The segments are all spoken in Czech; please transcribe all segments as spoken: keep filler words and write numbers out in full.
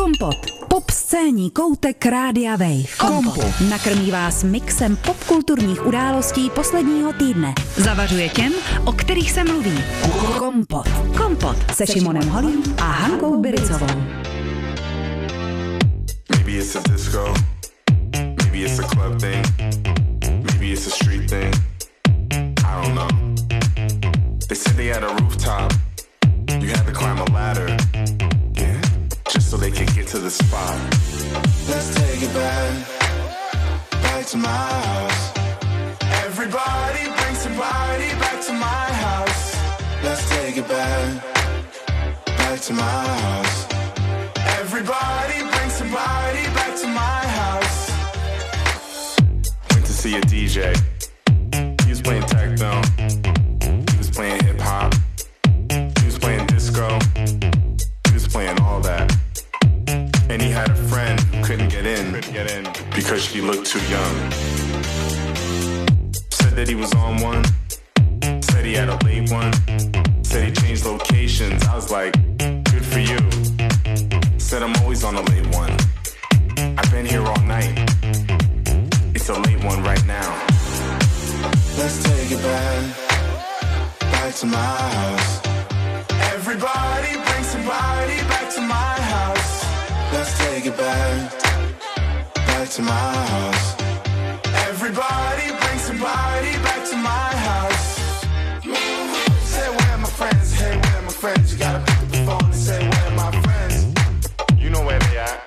Kompot. Pop scéní koutek Rádia Wave. Kompot. Nakrmí vás mixem popkulturních událostí posledního týdne. Zavařuje těm, o kterých se mluví. Kompot. Kompot se Šimonem Holým a Hankou Biricovou. Maybe it's a disco, maybe it's a club thing, maybe it's a street thing, I don't know. They said they had a rooftop, you had to climb a ladder, yeah, just so they could get to the spot. Let's take it back, back to my house. Everybody bring somebody back to my house. Let's take it back, back to my house. Everybody bring somebody back to my house. Went to see a D J. He was playing techno. He was playing hip hop. He was playing disco. He was playing all that. And he had a friend who couldn't get in, couldn't get in because she looked too young. Said that he was on one. Said he had a late one. Said he changed locations. I was like, good for you. Said I'm always on a late one. I've been here all night. It's a late one right now. Let's take it back, back to my house. Everybody bring somebody back to my house. Let's take it back, back to my house. Everybody bring somebody back to my house. Say where are my friends? Hey, where are my friends? You gotta pick up the phone and say where are my friends? You know where they at.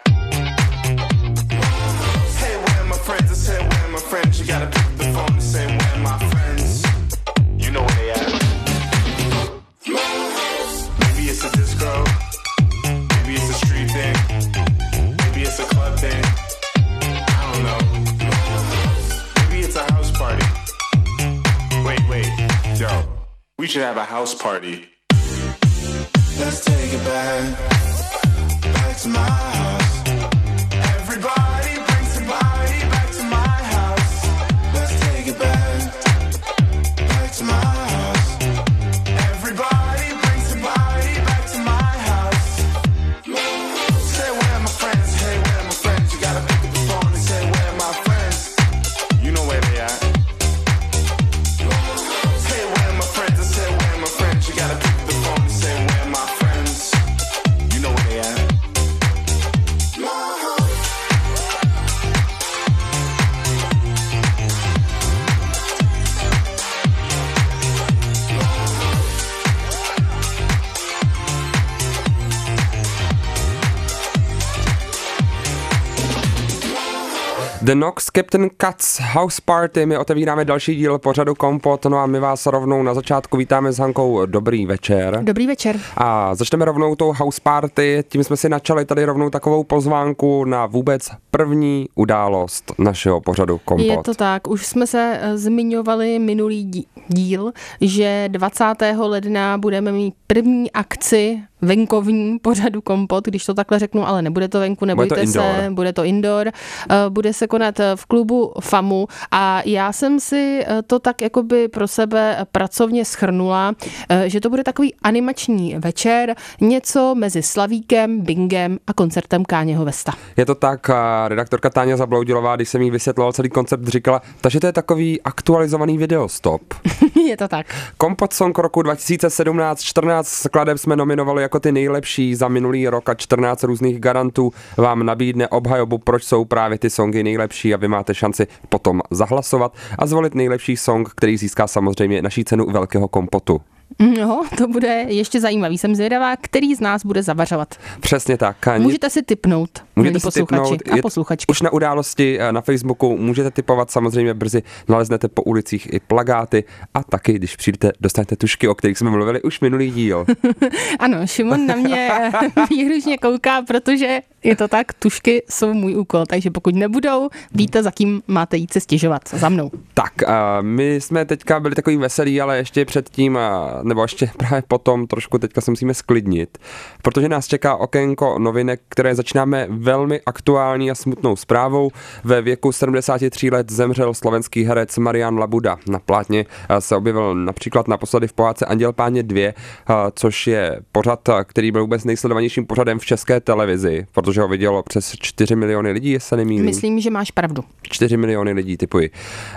Hey, where are my friends? I said, where are my friends? You gotta pick up the phone and say, where are my friends? You know where they at. Maybe it's a disco. Maybe it's a street thing. Maybe it's a club thing. I don't know. Maybe it's a house party. Wait, wait. Yo, we should have a house party. Let's take it back. Back to my house. Everybody bring somebody back to my house. Let's take it back, back to my house. Everybody bring somebody back to my house. Say where are my friends? Hey, where are my friends? You gotta pick up the phone and say where are my friends? You know where they at. Hey, where are my friends? I said where are my friends? You gotta pick up the phone and say where are my friends? You know where they at. The Knox Captain Cuts House Party, my otevíráme další díl pořadu Kompot, no a my vás rovnou na začátku vítáme s Hankou. Dobrý večer. Dobrý večer. A začneme rovnou tou House Party, tím jsme si načali tady rovnou takovou pozvánku na vůbec první událost našeho pořadu Kompot. Je to tak, už jsme se zmiňovali minulý díl, že dvacátého ledna budeme mít první akci venkovní pořadu Kompot, když to takhle řeknu, ale nebude to venku, nebojte bude to se, indoor. bude to indoor, bude se konat v klubu FAMu a já jsem si to tak jakoby pro sebe pracovně shrnula, že to bude takový animační večer, něco mezi Slavíkem, Bingem a koncertem Káněho Vesta. Je to tak, redaktorka Táňa Zabloudilová, když jsem jí vysvětloval celý koncept, říkala, takže to je takový aktualizovaný videostop. Je to tak. Kompot Song roku dva tisíce sedmnáct čtrnáct skladeb jsme nominovali jako ty nejlepší za minulý rok a čtrnáct různých garantů vám nabídne obhajobu, proč jsou právě ty songy nejlepší a vy máte šanci potom zahlasovat a zvolit nejlepší song, který získá samozřejmě naší cenu velkého kompotu. No, to bude ještě zajímavý. Jsem zvědavá, který z nás bude zavařovat. Přesně tak. Můžete si tipnout, můžete si posluchači tipnout, a posluchačky. Už na události na Facebooku můžete tipovat, samozřejmě brzy naleznete po ulicích i plakáty a taky, když přijdete, dostanete tušky, o kterých jsme mluvili už minulý díl. Ano, Šimon na mě výhružně kouká, protože je to tak, tušky jsou můj úkol, takže pokud nebudou, víte, za kým máte jít se stěžovat, za mnou. Tak, my jsme teďka byli takový veselí, ale ještě předtím, nebo ještě právě potom trošku teďka se musíme sklidnit, protože nás čeká okénko novinek, které začínáme velmi aktuální a smutnou zprávou. Ve věku sedmdesáti tří let zemřel slovenský herec Marian Labuda. Na plátně se objevil například naposledy v pohádce Anděl páně dva, což je pořad, který byl vůbec nejsledovanějším pořadem v české televizi, protože protože ho vidělo přes čtyři miliony lidí, jestli se nemýlím. Myslím, že máš pravdu. čtyři miliony lidí, typuji.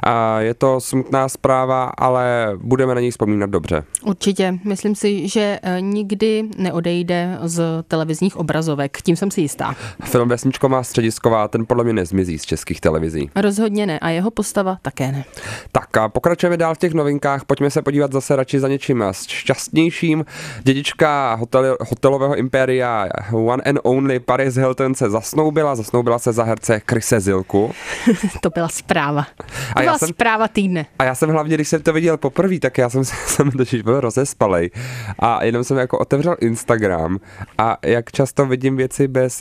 A je to smutná zpráva, ale budeme na něj vzpomínat dobře. Určitě. Myslím si, že nikdy neodejde z televizních obrazovek. Tím jsem si jistá. Film Vesničko má středisková, ten podle mě nezmizí z českých televizí. Rozhodně ne. A jeho postava také ne. Tak a pokračujeme dál v těch novinkách. Pojďme se podívat zase radši za něčím šťastnějším. Dědička hotel, hotelového impéria One and Only Paris Hilton se zasnoubila. Zasnoubila se za herce Chrise Zylku. To byla zpráva. To a byla jsem, zpráva týdne. A já jsem hlavně, když jsem to viděl poprvé, tak já jsem, jsem totiž byl rozespalej. A jenom jsem jako otevřel Instagram a jak často vidím věci bez, uh,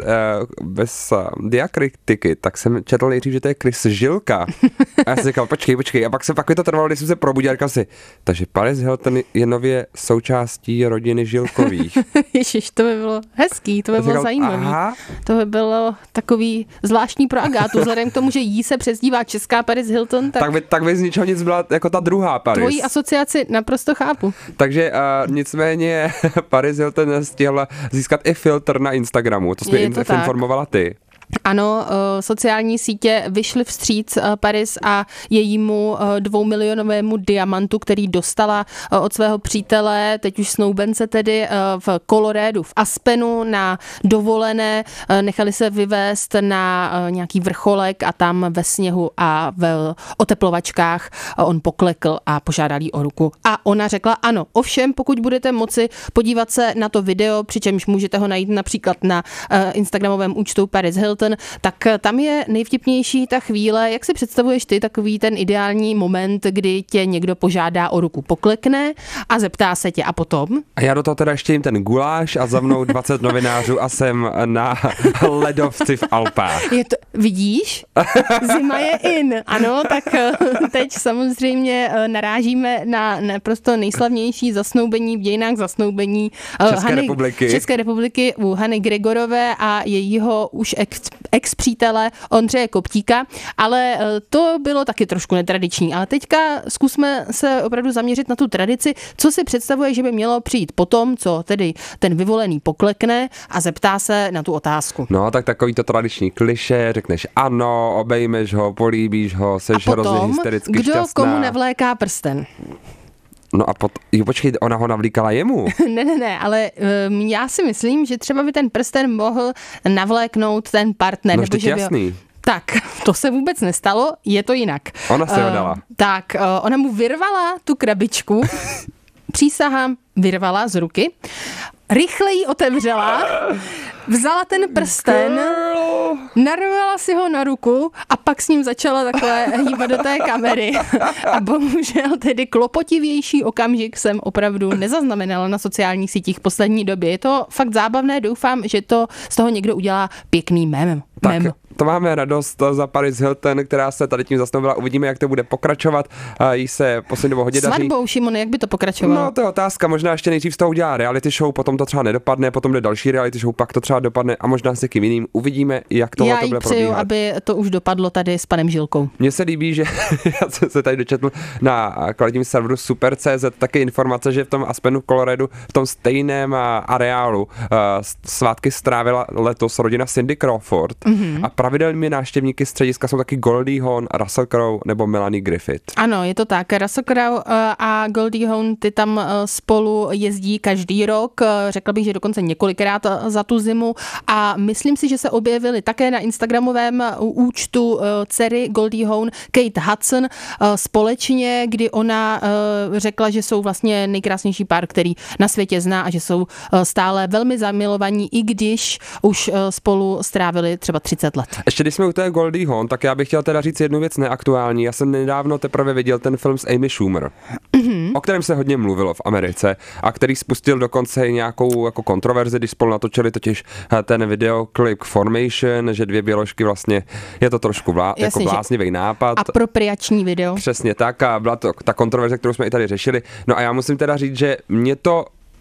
bez uh, diakritiky, tak jsem četl nejdřív, že to je Chris Žilka. A já jsem říkal, počkej, počkej. A pak se pak mi to trvalo, když jsem se probudil a říkal si, takže Paris Hilton je nově součástí rodiny Žilkových. Ježiš, to by bylo hezký, to by bylo zajímavý. Aha. To by bylo takový zvláštní pro Agátu, vzhledem k tomu, že jí se přezdívá česká Paris Hilton. Tak, tak, by, tak by z ničeho nic byla jako ta druhá Paris. Tvojí asociaci naprosto chápu. Takže uh, nicméně Paris Hilton stihla získat i filtr na Instagramu, to jsi mě informovala ty. Ano, sociální sítě vyšly vstříc Paris a jejímu dvoumilionovému diamantu, který dostala od svého přítele, teď už snoubence tedy, v Coloradu, v Aspenu na dovolené. Nechali se vyvést na nějaký vrcholek a tam ve sněhu a v oteplovačkách on poklekl a požádal jí o ruku. A ona řekla ano, ovšem, pokud budete moci podívat se na to video, přičemž můžete ho najít například na instagramovém účtu Paris Hilton, tak tam je nejvtipnější ta chvíle, jak si představuješ ty takový ten ideální moment, kdy tě někdo požádá o ruku, poklekne a zeptá se tě a potom? A já do toho teda ještě jim ten guláš a za mnou dvacet novinářů a jsem na ledovci v Alpách. Je to, vidíš? Zima je in. Ano, tak teď samozřejmě narážíme na naprosto nejslavnější zasnoubení v dějinách zasnoubení České Hany, republiky. České republiky u Hany Gregorové a jejího už ex, ex-přítele Ondřeje Koptíka, ale to bylo taky trošku netradiční. Ale teďka zkusme se opravdu zaměřit na tu tradici, co si představuje, že by mělo přijít potom, co tedy ten vyvolený poklekne a zeptá se na tu otázku. No, tak takový to tradiční klišé, řekneš ano, obejmeš ho, políbíš ho, seš hrozně hystericky kdo šťastná. komu navléká prsten? No a pot, jo, počkej, ona ho navlíkala jemu. ne, ne, ne, ale um, já si myslím, že třeba by ten prsten mohl navléknout ten partner. No, nebo že jasný. By ho... Tak, to se vůbec nestalo, je to jinak. Ona se ho dala. Uh, tak, uh, ona mu vyrvala tu krabičku, přísahám, vyrvala z ruky, rychle ji otevřela, vzala ten prsten, narvala si ho na ruku a pak s ním začala takhle hýbat do té kamery. A bohužel tedy klopotivější okamžik jsem opravdu nezaznamenala na sociálních sítích v poslední době. Je to fakt zábavné, doufám, že to z toho někdo udělá pěkný mem. Tak to máme radost za Paris Hilton, která se tady tím zasnoubila. Uvidíme, jak to bude pokračovat. Jí se poslední dobou hodně daří. Svatbou, Šimon, jak by to pokračovalo? No, to je otázka. Možná ještě nejdřív z toho udělá reality show, potom to třeba nedopadne, potom jde další reality show, pak to třeba dopadne a možná s někým jiným. Uvidíme, jak tohle Já to bude přeju, probíhat. aby to už dopadlo tady s panem Žilkou. Mně se líbí, že já jsem se tady dočetl na kvalitním serveru super tečka cé zet taky informace, že v tom Aspenu v Coloradu, v tom stejném areálu uh, svátky strávila letos rodina Cindy Crawford mm-hmm. a pravidelnými návštěvníky střediska jsou taky Goldie Hawn, Russell Crowe nebo Melanie Griffith. Ano, je to tak. Russell Crowe a Goldie Hawn, ty tam spolu jezdí každý rok, řekla bych, že dokonce několikrát za tu zimu a myslím si, že se objevili také na instagramovém účtu dcery Goldie Hawn, Kate Hudson, společně, kdy ona řekla, že jsou vlastně nejkrásnější pár, který na světě zná a že jsou stále velmi zamilovaní, i když už spolu strávili třeba třicet let. Ještě když jsme u té Goldie Hawn, tak já bych chtěl teda říct jednu věc neaktuální. Já jsem nedávno teprve viděl ten film s Amy Schumer, mm-hmm. o kterém se hodně mluvilo v Americe a který spustil dokonce nějakou jako kontroverzi, když spolu natočili totiž ten videoklip Formation, že dvě běložky vlastně, je to trošku vlá, Jasně, jako bláznivý nápad. Apropriační video. Přesně tak a byla to ta kontroverze, kterou jsme i tady řešili. No a já musím teda říct, že mě to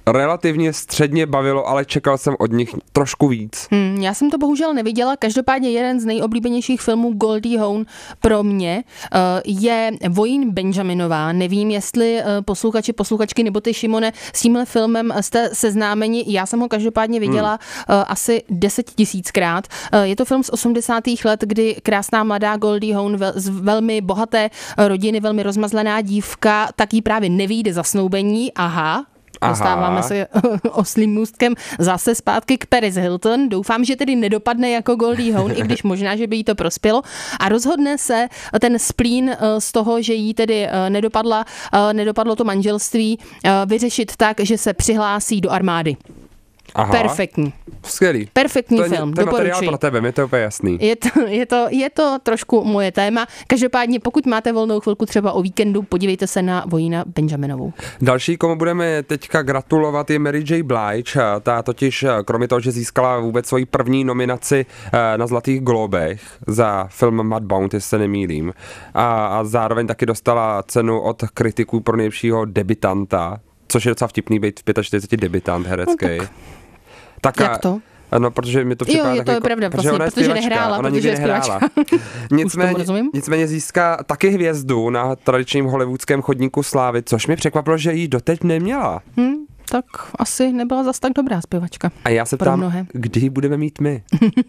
relativně středně bavilo, ale čekal jsem od nich trošku víc. Hmm, já jsem to bohužel neviděla, každopádně jeden z nejoblíbenějších filmů Goldie Hawn pro mě uh, je Vojín Benjaminová. Nevím, jestli uh, posluchači, posluchačky nebo ty, Šimone, s tímhle filmem jste seznámeni. Já jsem ho každopádně viděla hmm. uh, asi deset tisíckrát. Uh, je to film z osmdesátých let, kdy krásná mladá Goldie Hawn vel, z velmi bohaté rodiny, velmi rozmazlená dívka, tak jí právě nevyjde zasnoubení. Aha. Dostáváme se oslým můstkem zase zpátky k Paris Hilton. Doufám, že tedy nedopadne jako Goldie Hawn, i když možná, že by jí to prospělo. A rozhodne se ten splín z toho, že jí tedy nedopadla, nedopadlo to manželství, vyřešit tak, že se přihlásí do armády. Aha. Perfektní. Skvělý. Perfektní to je, film, to je doporučuji. materiál pro tebe, mi to je úplně jasný. Je to, je, to, je to trošku moje téma. Každopádně, pokud máte volnou chvilku třeba o víkendu, podívejte se na Vojína Benjaminovou. Další, komu budeme teďka gratulovat, je Mary J. Blige. Ta totiž, kromě toho, že získala vůbec svoji první nominaci na Zlatých glóbech za film Mudbound, jestli se nemýlím, a, a zároveň taky dostala cenu od kritiků pro nejlepšího debitanta, což je docela vtipný být v čtyřiceti pěti debitant herecký. No tak. Tak Jak to? No, protože mi to připadá jo, je to tak je pravda, protože, vlastně, protože nehrála, ona protože je nehrála. nicméně, nicméně získá taky hvězdu na tradičním hollywoodském chodníku slávy, což mě překvapilo, že ji doteď neměla. Hmm, tak asi nebyla zas tak dobrá zpěvačka. A já se ptám, kdy ji budeme mít my?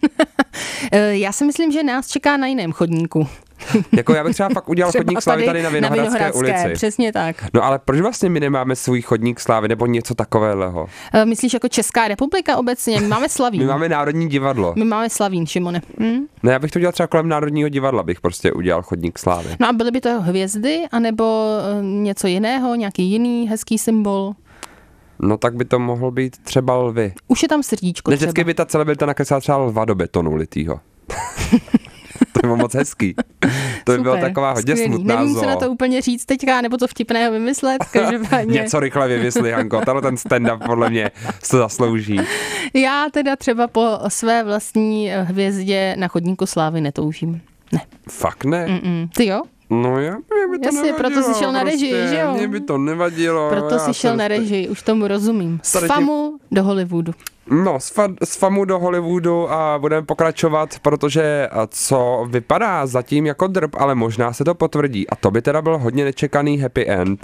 Já si myslím, že nás čeká na jiném chodníku. Jako já bych třeba fakt udělal třeba chodník slávy tady na Vinohradské, na Vinohradské ulici. Přesně tak. No ale proč vlastně my nemáme svůj chodník slávy nebo něco takového? Myslíš jako Česká republika obecně? My máme Slavín. My máme Národní divadlo. My máme Slavín, Šimone. Hm? No já bych to udělal třeba kolem Národního divadla, bych prostě udělal chodník slávy. No a byly by to hvězdy, anebo něco jiného, nějaký jiný hezký symbol? No tak by to mohl být třeba lvy. Už je tam srdíčko třeba. Vždycky by ta celebrita nakreslila třeba lva do betonu litýho. To bylo moc hezký. To by byla taková hodně skvělý. Smutná Nevím, zoo. co na to úplně říct teďka, nebo to vtipného vymyslet. Každopádně. Něco rychle vymysli, Hanko. Tenhle ten stand-up podle mě se zaslouží. Já teda třeba po své vlastní hvězdě na chodníku slávy netoužím. Ne. Fakt ne? Mm-mm. Ty jo? No já, mě by to Jasně, nevadilo. proto jsi šel na režii, prostě, že jo? Mě by to nevadilo. Proto jsi šel na režii, už tomu rozumím. Z famu do Hollywoodu. No, z, fa- z famu do Hollywoodu a budeme pokračovat, protože co vypadá zatím jako drb, ale možná se to potvrdí. A to by teda byl hodně nečekaný happy end.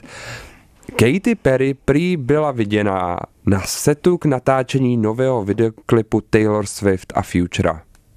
Katy Perry prý byla viděná na setu k natáčení nového videoklipu Taylor Swift a Futura.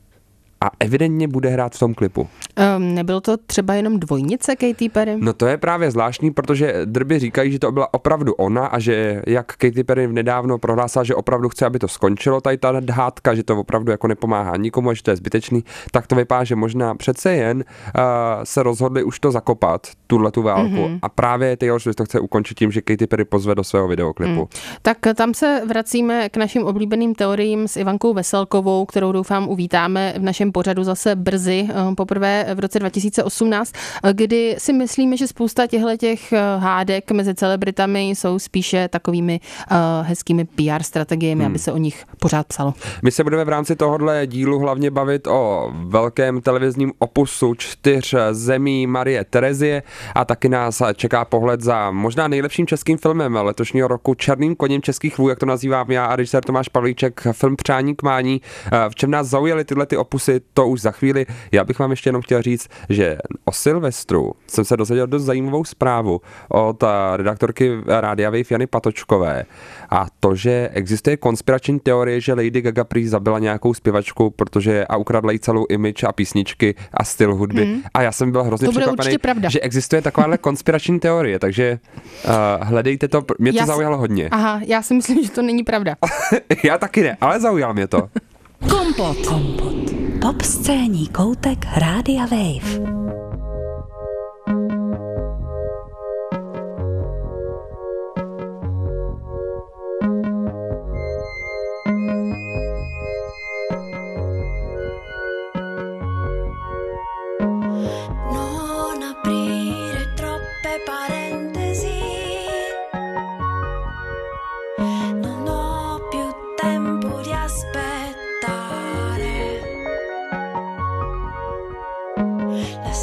A evidentně bude hrát v tom klipu. Um, nebylo to třeba jenom dvojnice Katy Perry? No to je právě zvláštní, protože drby říkají, že to byla opravdu ona a že jak Katy Perry nedávno prohlásila, že opravdu chce, aby to skončilo, tady ta hádka, že to opravdu jako nepomáhá nikomu a že to je zbytečný, tak to vypadá, že možná přece jen uh, se rozhodli už to zakopat, tuhletu válku. Mm-hmm. A právě Taylor Swift to chce ukončit tím, že Katy Perry pozve do svého videoklipu. Mm. Tak tam se vracíme k našim oblíbeným teoriím s Ivankou Veselkovou, kterou doufám uvítáme v našem pořadu zase brzy, poprvé v roce dva tisíce osmnáct, kdy si myslíme, že spousta těchto hádek mezi celebritami jsou spíše takovými uh, hezkými P R strategiemi, hmm. aby se o nich pořád psalo. My se budeme v rámci tohohle dílu hlavně bavit o velkém televizním opusu čtyř zemí Marie Terezie a taky nás čeká pohled za možná nejlepším českým filmem letošního roku, Černým koněm českých vů, jak to nazývám já a režisér Tomáš Pavlíček, film Přání k mání. V čem nás zaujaly tyhle ty opusy, to už za chvíli. Já bych vám ještě jenom chtěl říct, že o Silvestru jsem se dozvěděl dost zajímavou zprávu od redaktorky Rádia Wave Jany Patočkové a to, že existuje konspirační teorie, že Lady Gaga prý zabila nějakou zpěvačku, protože a ukradla jí celou image a písničky a styl hudby. Hmm. A já jsem byl hrozně překvapený, že existuje takováhle konspirační teorie, takže uh, hledejte to, mě to já zaujalo hodně. Aha, já si myslím, že to není pravda. Já taky ne, ale zaujalo mě to. Kompot. Kompot. Pop scéní koutek Rádia Wave. La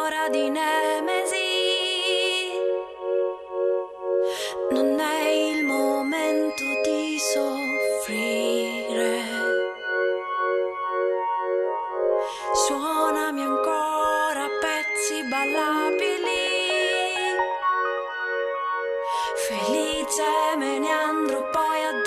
ancora di nemesi. Non è il momento di soffrire. Suonami ancora pezzi ballabili. Felice me ne andrò poi a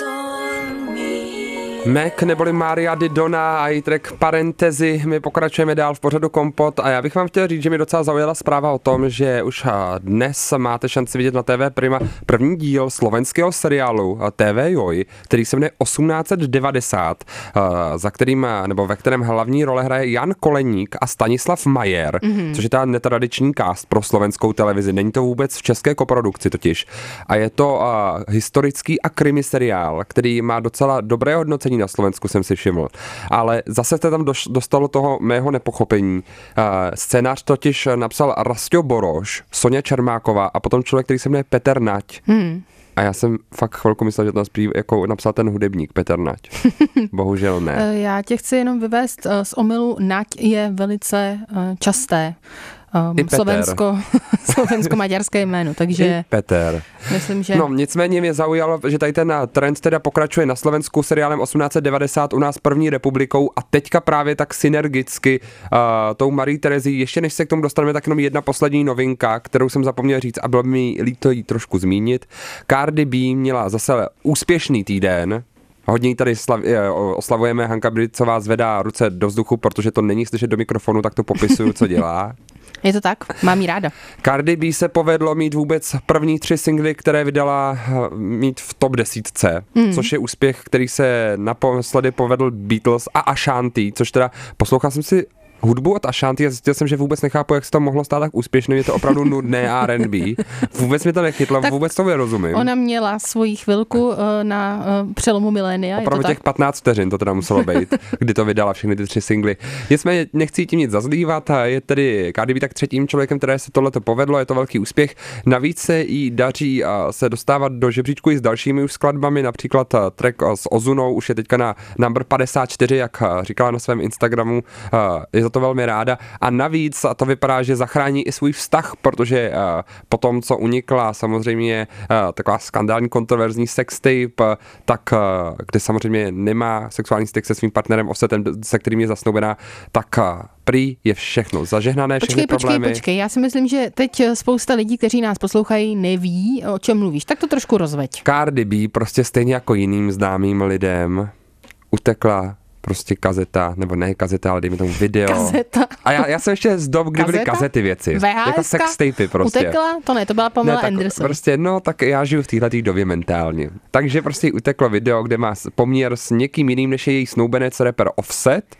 dormire. Mac neboli Maria Di Donna a její track Parentezy. My pokračujeme dál v pořadu Kompot a já bych vám chtěl říct, že mi docela zaujala zpráva o tom, že už dnes máte šanci vidět na T V Prima první díl slovenského seriálu T V Joj, který se jmenuje osmnáct devadesát, za kterým, nebo ve kterém hlavní role hraje Jan Koleník a Stanislav Majer, mm-hmm. což je ta netradiční cast pro slovenskou televizi. Není to vůbec v české koprodukci totiž. A je to uh, historický a krimi seriál, který má docela dobré hodnocení na Slovensku, jsem si všiml. Ale zase se tam dostalo toho mého nepochopení. Uh, scénář totiž napsal Rastio Boroš, Sonia Čermáková a potom člověk, který se jmenuje Petr Nať. Hmm. A já jsem fakt chvilku myslel, že to jako napsal ten hudebník Petr Nať. Bohužel ne. Já tě chci jenom vyvést z omylu. Nať je velice časté. Um, Slovensko, slovensko-maďarské jméno, takže I Peter. Myslím, že... No, nicméně mě zaujalo, že tady ten trend teda pokračuje na Slovensku seriálem osmnáct devadesát u nás první republikou a teďka právě tak synergicky uh, tou Marí Terezí. Ještě než se k tomu dostaneme, tak jenom jedna poslední novinka, kterou jsem zapomněl říct a bylo mi líto jí trošku zmínit. Cardi B měla zase úspěšný týden. Hodně tady slav, oslavujeme, Hanka Bridcová zvedá ruce do vzduchu, protože to není slyšet do mikrofonu, tak to popisuju, co dělá. Je to tak? Mám jí ráda. Cardi B se povedlo mít vůbec první tři singly, které vydala, mít v top desítce, mm. což je úspěch, který se naposledy povedl Beatles a Ashanti, což teda poslouchal jsem si hudbu od Ashanti a zjistil jsem, že vůbec nechápu, jak se to mohlo stát tak úspěšně, je to opravdu nudné R and B. Vůbec mi to nechytlo, tak vůbec to nerozumím. Ona měla svoji chvilku na přelomu milénia. Opravdu těch patnáct vteřin to teda muselo být, kdy to vydala všechny ty tři singly. Nicméně nechci tím nic zazlívat a je tedy Cardi B tak třetím člověkem, které se tohleto povedlo, je to velký úspěch. Navíc se jí daří se dostávat do žebříčku i s dalšími už skladbami, například track s Ozunou už je teďka na number padesát čtyři, jak říkala na svém Instagramu. Je to velmi ráda a navíc a to vypadá, že zachrání i svůj vztah, protože uh, po tom, co unikla samozřejmě uh, taková skandální kontroverzní sextape, tak uh, kde samozřejmě nemá sexuální styk se svým partnerem Offsetem, se kterým je zasnoubená, tak uh, prý je všechno zažehnané, všechny počkej, problémy. Počkej, počkej, já si myslím, že teď spousta lidí, kteří nás poslouchají, neví, o čem mluvíš, tak to trošku rozveď. Cardi B prostě stejně jako jiným známým lidem utekla prostě kazeta, nebo ne kazeta, ale dejme tomu video. Kazeta. A já, já jsem ještě z dob, kdy byly kazety věci. V H S jako sextapy prostě. Utekla? To ne, to byla Pamela ne, tak Anderson. Prostě, no, tak já žiju v téhletý době mentálně. Takže prostě uteklo video, kde má poměr s někým jiným, než je její snoubenec rapper Offset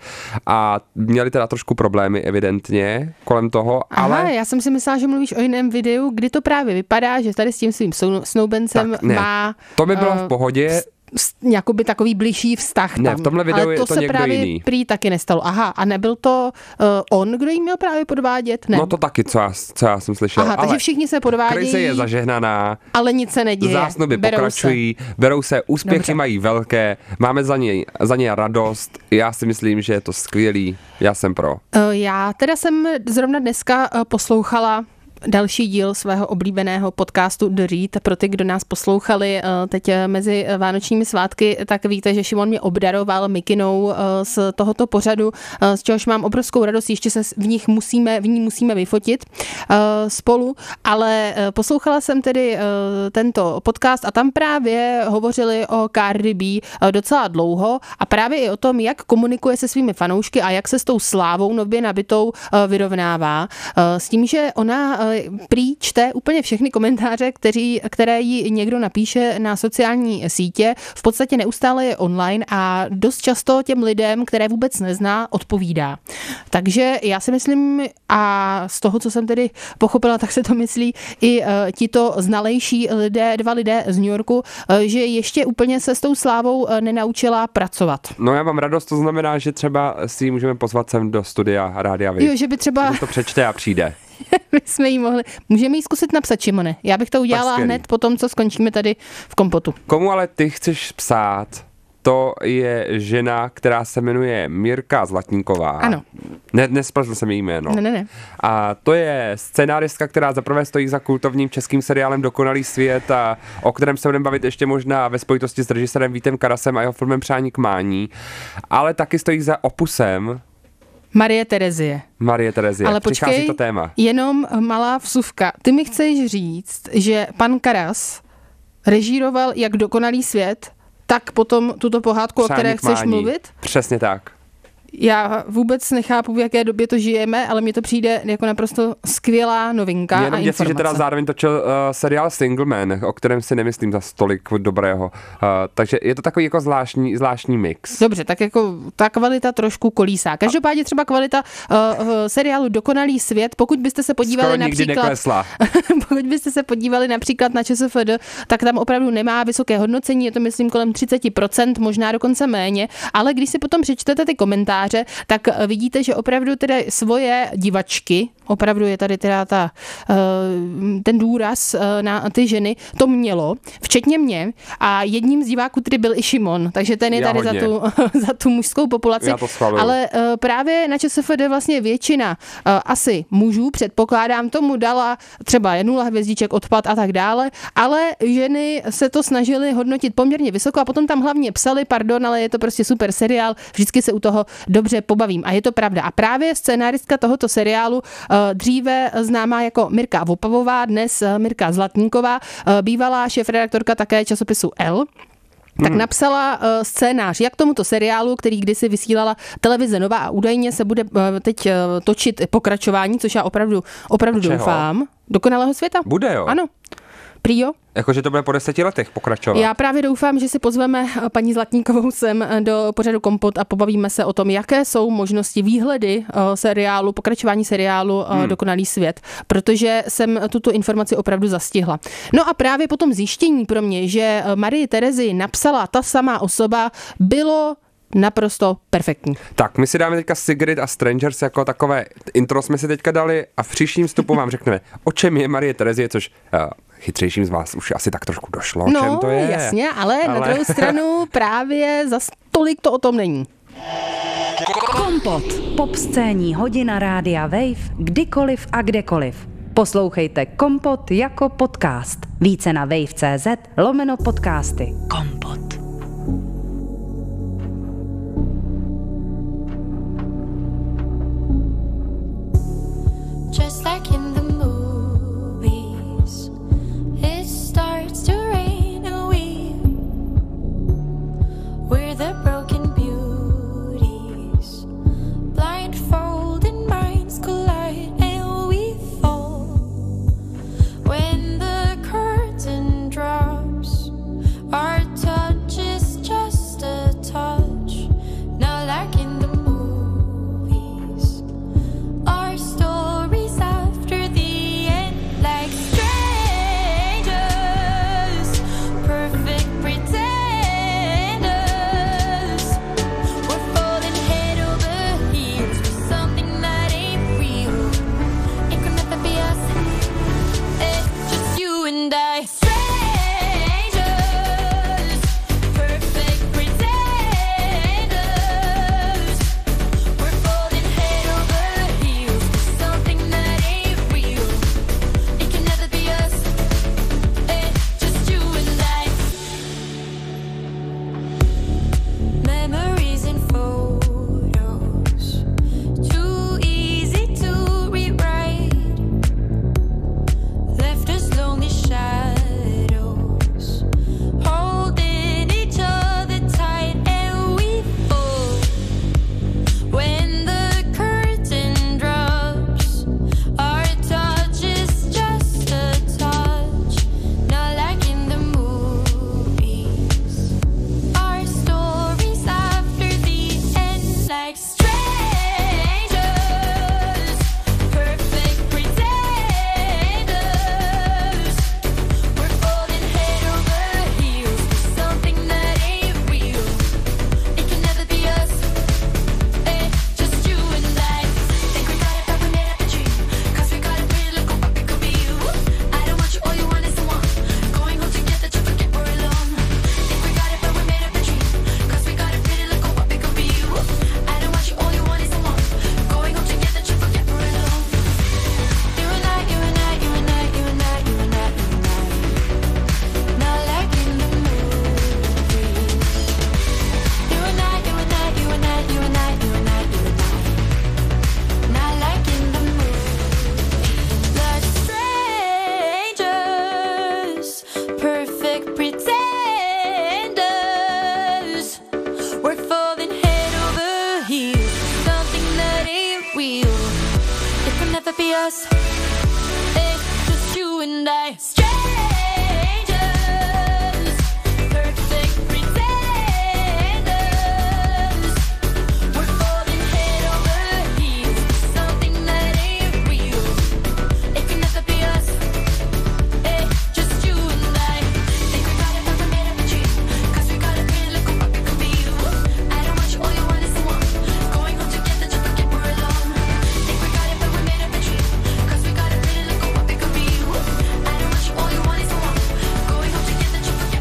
a měli teda trošku problémy evidentně kolem toho, Aha, ale... já jsem si myslela, že mluvíš o jiném videu, kdy to právě vypadá, že tady s tím svým snoubencem má... To by bylo uh, v pohodě. Jakoby takový bližší vztah tam. Ne, v tomhle videu ale to je to se někdo právě jiný. Prý taky nestalo. Aha, a nebyl to uh, on, kdo jí měl právě podvádět? Ne. No to taky, co já, co já jsem slyšel. Aha, ale takže všichni se podvádějí. Krize je zažehnaná. Ale nic se neděje. Zásnuby berou pokračují, se. berou se, úspěchy Dobře. mají velké, máme za ně, za ně radost. Já si myslím, že je to skvělý. Já jsem pro. Uh, já teda jsem zrovna dneska uh, poslouchala další díl svého oblíbeného podcastu The Read. Pro ty, kdo nás poslouchali teď mezi vánočními svátky, tak víte, že Šimon mě obdaroval mikinou z tohoto pořadu, z čehož mám obrovskou radost. Ještě se v nich musíme, v ní musíme vyfotit spolu, ale poslouchala jsem tedy tento podcast a tam právě hovořili o Cardi B docela dlouho a právě i o tom, jak komunikuje se svými fanoušky a jak se s tou slávou nově nabitou vyrovnává. S tím, že ona prý čte úplně všechny komentáře, kteří, které jí někdo napíše na sociální sítě. V podstatě neustále je online a dost často těm lidem, které vůbec nezná, odpovídá. Takže já si myslím, a z toho, co jsem tedy pochopila, tak se to myslí i uh, tito znalejší lidé, dva lidé z New Yorku, uh, že ještě úplně se s tou slávou uh, nenaučila pracovat. No já mám radost, to znamená, že třeba si ji můžeme pozvat sem do studia Rádia Wave. Jo, že by třeba... Že to přečte a přijde. My jsme jí mohli. Můžeme jí zkusit napsat, Šimone. Já bych to udělala hned po tom, co skončíme tady v Kompotu. Komu ale ty chceš psát? to je žena, která se jmenuje Mirka Zlatníková. Ano. Ne, nespletl jsem její jméno. Ne, ne, ne. A to je scenáristka, která zaprvé stojí za kultovním českým seriálem Dokonalý svět, a o kterém se budeme bavit ještě možná ve spojitosti s režisérem Vítem Karasem a jeho filmem Přání k mání, ale taky stojí za opusem Marie Terezie. Marie Terezie. Ale Přichází počkej, to téma. jenom malá vsuvka. Ty mi chceš říct, že pan Karas režíroval jak Dokonalý svět, tak potom tuto pohádku, Přání o které k chceš mání. mluvit? Přesně tak. Já vůbec nechápu, v jaké době to žijeme, ale mně to přijde jako naprosto skvělá novinka Jenom a děsi, že informace. teda zároveň točil uh, seriál Single Man, o kterém si nemyslím za tolik dobrého. Uh, takže je to takový jako zvláštní, zvláštní mix. Dobře, tak jako ta kvalita trošku kolísá. Každopádně třeba kvalita uh, uh, seriálu Dokonalý svět, pokud byste se podívali Skoro nikdy například... neklesla. pokud byste se podívali například na ČSFD, tak tam opravdu nemá vysoké hodnocení, je to myslím kolem třicet procent, možná dokonce méně, ale když si potom přečtete ty komentáře, tak vidíte, že opravdu teda svoje divačky, opravdu je tady teda ta, ten důraz na ty ženy, to mělo, včetně mě, a jedním z diváků tedy byl i Šimon, takže ten je Já tady za tu, za tu mužskou populaci. Já to schvaluju. Ale právě na ČSFD vlastně většina asi mužů, předpokládám, tomu dala třeba nula hvězdiček, odpad a tak dále, ale ženy se to snažily hodnotit poměrně vysoko a potom tam hlavně psali, pardon, ale je to prostě super seriál, vždycky se u toho dobře pobavím. A je to pravda. A právě scénáristka tohoto seriálu, dříve známá jako Mirka Vopavová, dnes Mirka Zlatníková, bývalá šéfredaktorka také časopisu L, tak napsala scénář jak tomuto seriálu, který kdysi vysílala televize Nova a údajně se bude teď točit pokračování, což já opravdu, opravdu Čeho? doufám. Dokonalého světa. Bude, jo? Ano. Prý jo. Jakože to bude po deseti letech pokračovat. Já právě doufám, že si pozveme paní Zlatníkovou sem do pořadu Kompot a pobavíme se o tom, jaké jsou možnosti, výhledy seriálu, pokračování seriálu hmm. Dokonalý svět, protože jsem tuto informaci opravdu zastihla. No a právě po tom zjištění pro mě, že Marii Terezii napsala ta samá osoba, bylo naprosto perfektní. Tak, my si dáme teďka Sigrid a Strangers jako takové intro jsme si teďka dali a v příštím vstupu vám řekneme, o čem je Marie Terezie, což uh, chytřejším z vás už asi tak trošku došlo, o no, čem to je. jasně, ale, ale na druhou stranu právě za tolik to o tom není. Kompot. Pop scéní hodina rádia Wave, kdykoliv a kdekoliv. Poslouchejte Kompot jako podcast. Více na wave tečka cz lomeno podcasty. Kompot. Just like in the movies, it starts to rain and we we're the broken beauties, blindfolded minds collide and we fall. When the curtain drops, our touch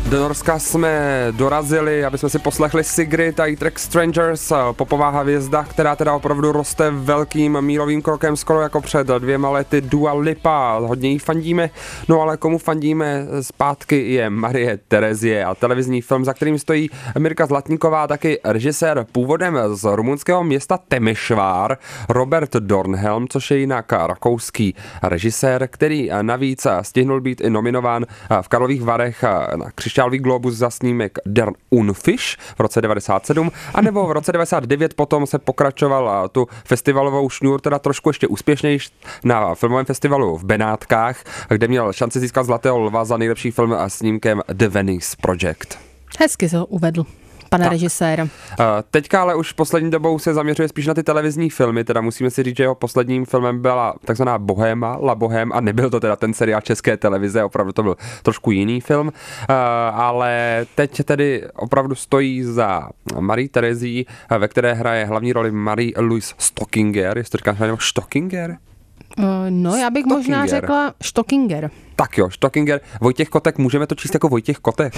Do Norska jsme dorazili, aby jsme si poslechli Sigrid a její track Strangers, popová hvězda, která teda opravdu roste velkým mílovým krokem, skoro jako před dvěma lety Dua Lipa, hodně jí fandíme, no ale komu fandíme zpátky je Marie Terezie a televizní film, za kterým stojí Mirka Zlatníková, taky režisér původem z rumunského města Temešvár, Robert Dornhelm, což je jinak rakouský režisér, který navíc stihnul být i nominován v Karlových Varech na Křišťálový globus za snímek Der Unfish v roce devadesát sedm, anebo v roce devadesát devět potom se pokračoval tu festivalovou šňůr, teda trošku ještě úspěšnější na filmovém festivalu v Benátkách, kde měl šanci získat Zlatého lva za nejlepší film a snímkem The Venice Project. Hezky se ho uvedl. Pane tak. režisér. Teďka ale už poslední dobou se zaměřuje spíš na ty televizní filmy, teda musíme si říct, že jeho posledním filmem byla takzvaná Bohéma, La Bohème, a nebyl to teda ten seriál České televize, opravdu to byl trošku jiný film, ale teď tedy opravdu stojí za Marie Terezí, ve které hraje hlavní roli Marie-Louise Stockinger, jestli to říkáš, nebo Stockinger? Uh, no, já bych Stockinger. možná řekla Stockinger. Tak jo, Stockinger. Vojtěch Kotek, můžeme to číst jako Vojtěch Kotek?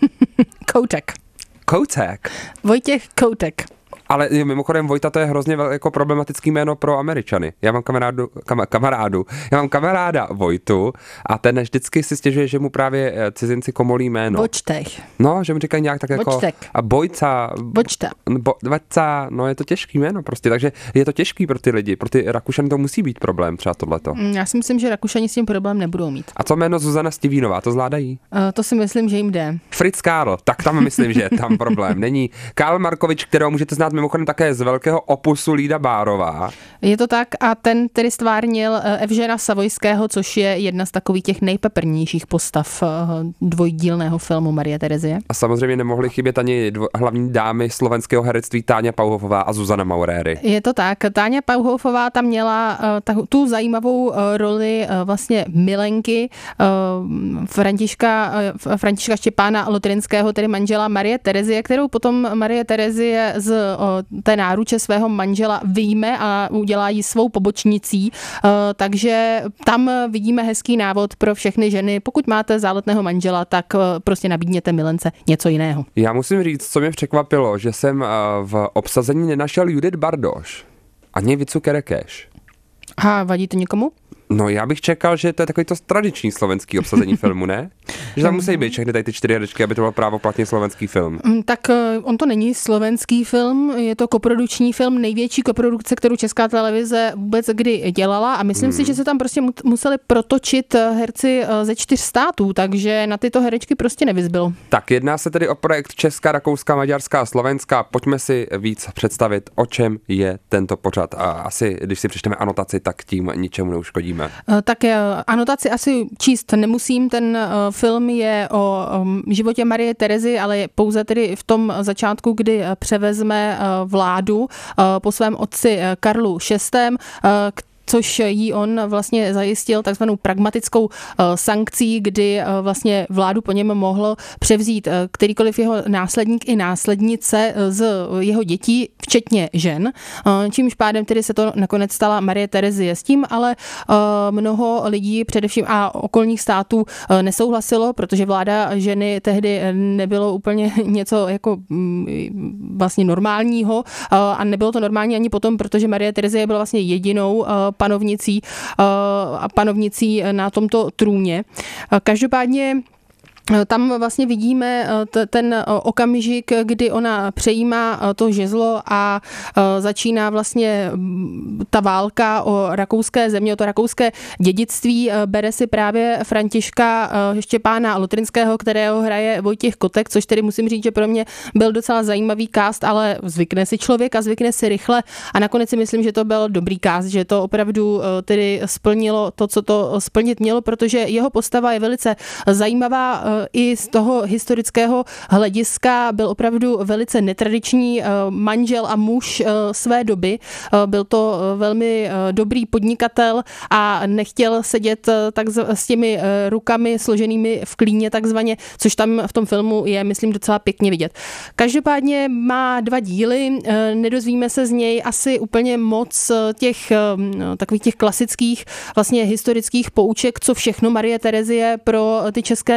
Koutek. Koutek. Vojtěch Koutek. Ale mimochodem Vojta, to je hrozně jako problematický jméno pro Američany. Já mám kamarádu, kam, kamarádu, já mám kamaráda Vojtu a ten vždycky si stěžuje, že mu právě cizinci komolí jméno. Vojtech. No, že mu říkají nějak tak jako Vojtek. a Bojca. Vojta. Bo, Vojca, no je to těžký jméno prostě, takže je to těžký pro ty lidi, pro ty Rakušany to musí být problém, třeba tohleto. Já si myslím, že Rakušani s tím problém nebudou mít. A co jméno Zuzana Stivínová, to zvládají? Uh, to si myslím, že jim jde. Fritz Karl, tak tam myslím, že tam problém není. Karl Markovič, kterého můžete znát mimochodem také z velkého opusu Lída Bárová. Je to tak a ten tedy stvárnil Evžena Savojského, což je jedna z takových těch nejpeprnějších postav dvojdílného filmu Marie Terezie. A samozřejmě nemohly chybět ani dvo- hlavní dámy slovenského herectví Táňa Pauhofová a Zuzana Mauréry. Je to tak. Táňa Pauhofová tam měla uh, ta, tu zajímavou uh, roli uh, vlastně milenky uh, Františka, uh, Františka Štěpána Lotrinského, tedy manžela Marie Terezie, kterou potom Marie Terezie z uh, té náruče svého manžela vyjme a udělá ji svou pobočnicí, takže tam vidíme hezký návod pro všechny ženy. Pokud máte záletného manžela, tak prostě nabídněte milence něco jiného. Já musím říct, co mě překvapilo, že jsem v obsazení nenašel Judith Bardoš ani Vicu Kerekeš. A vadí to někomu? No já bych čekal, že to je takový to tradiční slovenský obsazení filmu, ne? Že tam musí být všechny tady ty čtyři herečky, aby to byl právoplatně slovenský film. Tak on to není slovenský film, je to koprodukční film, největší koprodukce, kterou Česká televize vůbec kdy dělala a myslím hmm. si, že se tam prostě museli protočit herci ze čtyř států, takže na tyto herečky prostě nevyzbylo. Tak jedná se tedy o projekt Česká, Rakouská, Maďarská a Slovenská. Pojďme si víc představit, o čem je tento pořad. A asi, když si přečteme anotaci, tak tím ničemu neuškodíme. Tak anotaci asi číst nemusím, ten film je o životě Marie Terezy, ale je pouze tedy v tom začátku, kdy převezme vládu po svém otci Karlu šestém, což jí on vlastně zajistil takzvanou pragmatickou sankcí, kdy vlastně vládu po něm mohl převzít kterýkoliv jeho následník i následnice z jeho dětí, včetně žen, čímž pádem tedy se to nakonec stala Marie Terezie. S tím ale mnoho lidí, především a okolních států, nesouhlasilo, protože vláda ženy tehdy nebylo úplně něco jako vlastně normálního a nebylo to normální ani potom, protože Marie Terezie byla vlastně jedinou panovnicí a panovnicí na tomto trůně. Každopádně tam vlastně vidíme t- ten okamžik, kdy ona přejímá to žezlo a začíná vlastně ta válka o rakouské země, o to rakouské dědictví. Bere si právě Františka Štěpána Lotrinského, kterého hraje Vojtěch Kotek, což tedy musím říct, že pro mě byl docela zajímavý cast, ale zvykne si člověk a zvykne si rychle a nakonec si myslím, že to byl dobrý cast, že to opravdu tedy splnilo to, co to splnit mělo, protože jeho postava je velice zajímavá i z toho historického hlediska, byl opravdu velice netradiční manžel a muž své doby. Byl to velmi dobrý podnikatel a nechtěl sedět tak s těmi rukami složenými v klíně takzvaně, což tam v tom filmu je, myslím, docela pěkně vidět. Každopádně má dva díly, nedozvíme se z něj asi úplně moc těch takových těch klasických vlastně historických pouček, co všechno Marie Terezie pro ty české země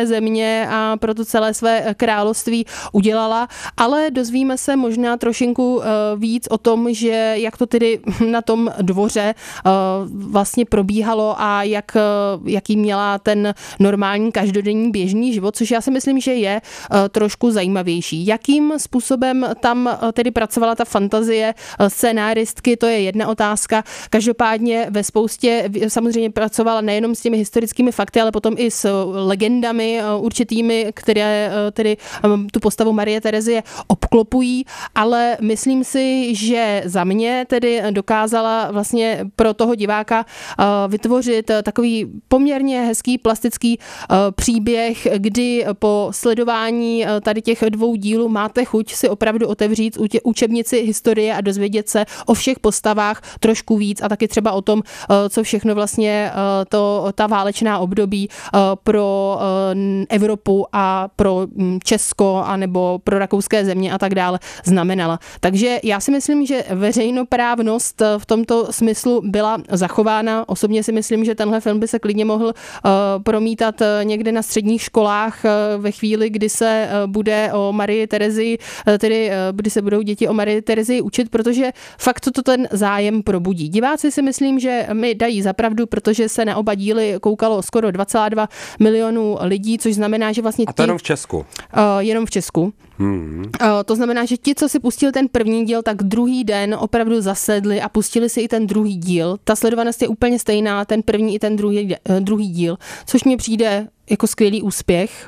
země a pro to celé své království udělala, ale dozvíme se možná trošinku víc o tom, že jak to tedy na tom dvoře vlastně probíhalo a jak, jaký měla ten normální každodenní běžný život, což já si myslím, že je trošku zajímavější. Jakým způsobem tam tedy pracovala ta fantazie scénáristky, to je jedna otázka. Každopádně ve spoustě samozřejmě pracovala nejenom s těmi historickými fakty, ale potom i s legendami určitými, které tedy tu postavu Marie Terezie obklopují, ale myslím si, že za mě tedy dokázala vlastně pro toho diváka vytvořit takový poměrně hezký plastický příběh, kdy po sledování tady těch dvou dílů máte chuť si opravdu otevřít učebnici historie a dozvědět se o všech postavách trošku víc a taky třeba o tom, co všechno vlastně to, ta válečná období pro Evropu a pro Česko anebo pro rakouské země a tak dále znamenala. Takže já si myslím, že veřejnoprávnost v tomto smyslu byla zachována. Osobně si myslím, že tenhle film by se klidně mohl promítat někde na středních školách ve chvíli, kdy se bude o Marii Terezii, tedy kdy se budou děti o Marii Terezii učit, protože fakt to ten zájem probudí. Diváci si myslím, že mi dají za pravdu, protože se na oba díly koukalo skoro dva celá dva milionů lidí, což znamená, že vlastně A to ti, jenom v Česku? Uh, jenom v Česku. Hmm. Uh, to znamená, že ti, co si pustili ten první díl, tak druhý den opravdu zasedli a pustili si i ten druhý díl. Ta sledovanost je úplně stejná, ten první i ten druhý, uh, druhý díl, což mně přijde jako skvělý úspěch.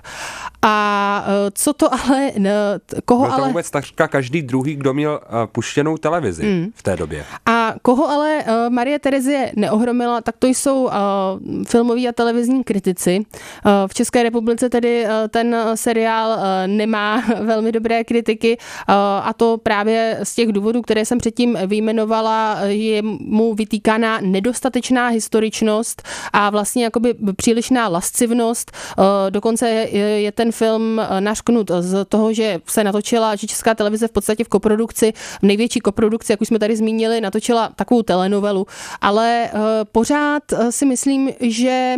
A co to ale, koho Byl to ale... vůbec takřka každý druhý, kdo měl puštěnou televizi mm. v té době. A koho ale Marie Terezie neohromila, tak to jsou filmoví a televizní kritici. V České republice tedy ten seriál nemá velmi dobré kritiky a to právě z těch důvodů, které jsem předtím vyjmenovala, je mu vytýkána nedostatečná historičnost a vlastně jakoby přílišná lascivnost. Dokonce je ten film nařknut z toho, že se natočila, že Česká televize v podstatě v koprodukci, v největší koprodukci, jak už jsme tady zmínili, natočila takovou telenovelu, ale pořád si myslím, že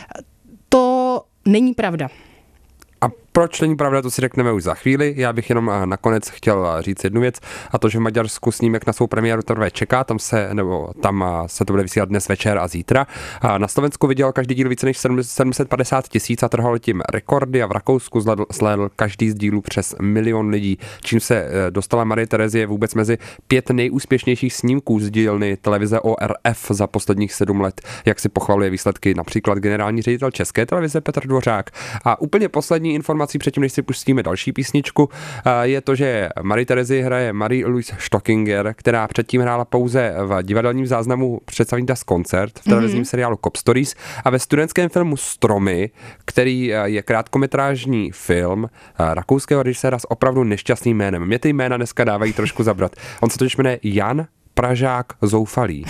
to není pravda. A proč není pravda, to si řekneme už za chvíli. Já bych jenom nakonec chtěl říct jednu věc, a to, že v Maďarsku snímek na svou premiéru teprve čeká, tam se, nebo tam se to bude vysílat dnes večer a zítra. A na Slovensku viděl každý díl více než sedm set padesát tisíc a trhal tím rekordy a v Rakousku zhlédl každý z dílů přes milion lidí, čím se dostala Marie Terezie vůbec mezi pět nejúspěšnějších snímků z dílny televize O R F za posledních sedm let, jak si pochvaluje výsledky například generální ředitel České televize Petr Dvořák. A úplně poslední informace předtím, než si pustíme další písničku, je to, že Marie Terezii hraje Marie-Louise Stockinger, která předtím hrála pouze v divadelním záznamu představení Das Konzert v televizním mm-hmm. seriálu Cop Stories a ve studentském filmu Stromy, který je krátkometrážní film rakouského režiséra s opravdu nešťastným jménem. Mě ty jména dneska dávají trošku zabrat. On se totiž jmenuje Jan Pražák Zoufalý.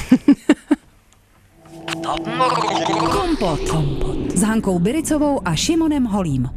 Kompot. S Hankou Biricovou a Šimonem Holím.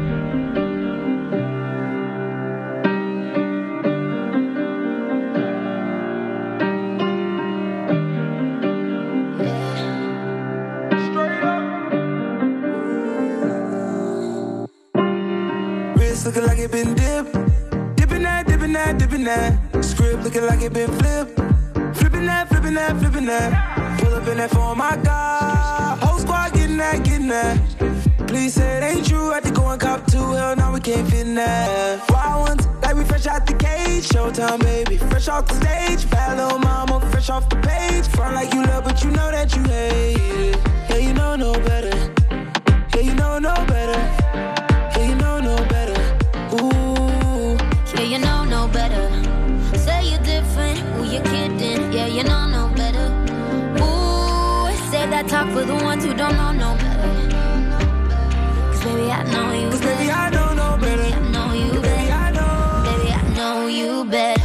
Looking like it been dipped, dipping that, dipping that, dipping that. Script looking like it been flipped, flipping that, flipping that, flipping that. Pull up in that for my God, whole squad getting that, getting that. Please say it ain't true, I had to go and cop two, hell no we can't fit in that. Wild ones, like we fresh out the cage, showtime baby, fresh off the stage. Bad little mama, fresh off the page. Front like you love, but you know that you hate it. Yeah, you know no better, yeah, you know no better, yeah, you know no better. Ooh, yeah, you know no better. Say you're different, ooh, you're kidding. Yeah, you know no better. Ooh, say that talk for the ones who don't know no better. Cause baby, I know you Cause better. baby, I know no better. Baby, I know you Baby, better. I know. Baby, I know you better.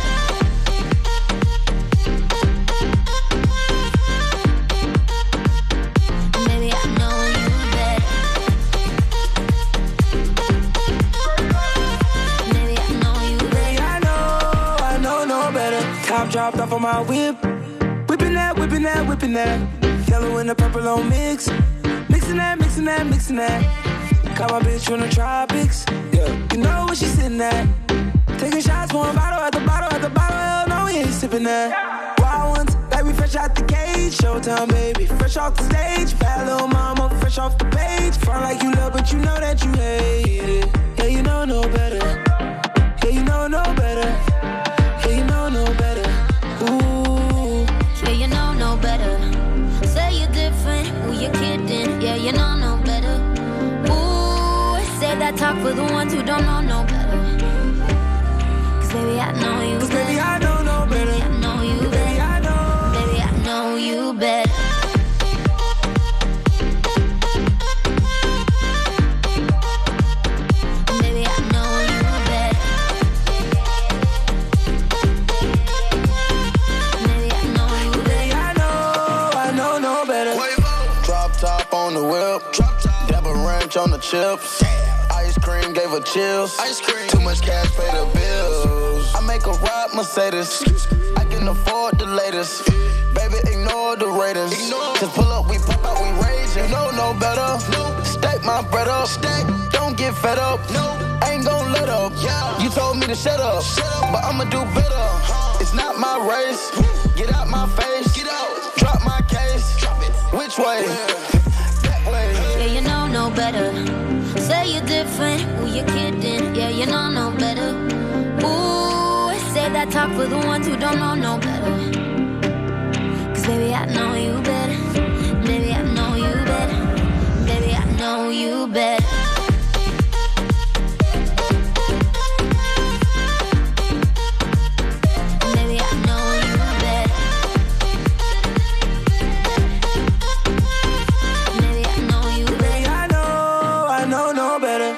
Dropped off on my whip, whipping that, whipping that, whipping that. Yellow and the purple on mix, mixing that, mixing that, mixing that. Got my bitch from the tropics, yeah. You know where she sitting at. Taking shots, one bottle at the bottle at the bottle. Hell no, we ain't sipping that. Wild ones, like we fresh out the cage. Showtime, baby, fresh off the stage. Bad little mama, fresh off the page. Front like you love, but you know that you hate it. Yeah, you know no better. Yeah, you know no better. Yeah, you know no better. Ooh. Yeah, you know no better. Say you're different, who you kidding? Yeah, you know no better. Ooh, say that talk for the ones who don't know no better. Cause baby, I know you better. Baby, I know no better. Baby, I know you better. Baby, I know. Baby, I know you better. Baby, I know you better. Baby, I know you better. Baby, I know, I know no better. Drop top on the whip, Dabba Ranch on the chips. Ice cream gave her chills. Ice cream. Too much cash, pay the bills. I make a ride Mercedes. I can afford the latest. Baby, ignore the ratings. Just pull up, we pop out, we raging. You know no better. Stack my bread up. Don't get fed up. I ain't gon' let up. You told me to shut up, but I'ma do better. It's not my race. Get out my face. Get out. Drop my case. Which way? That way. Yeah, you know no better. Say you're different, who you kidding? Yeah, you know no better. Ooh, say that talk for the ones who don't know no better. Cause baby, I know you better. Baby, I know you better. Baby, I know you better. Baby, I know you better. Baby, I know you better. Baby, I know, I know no better.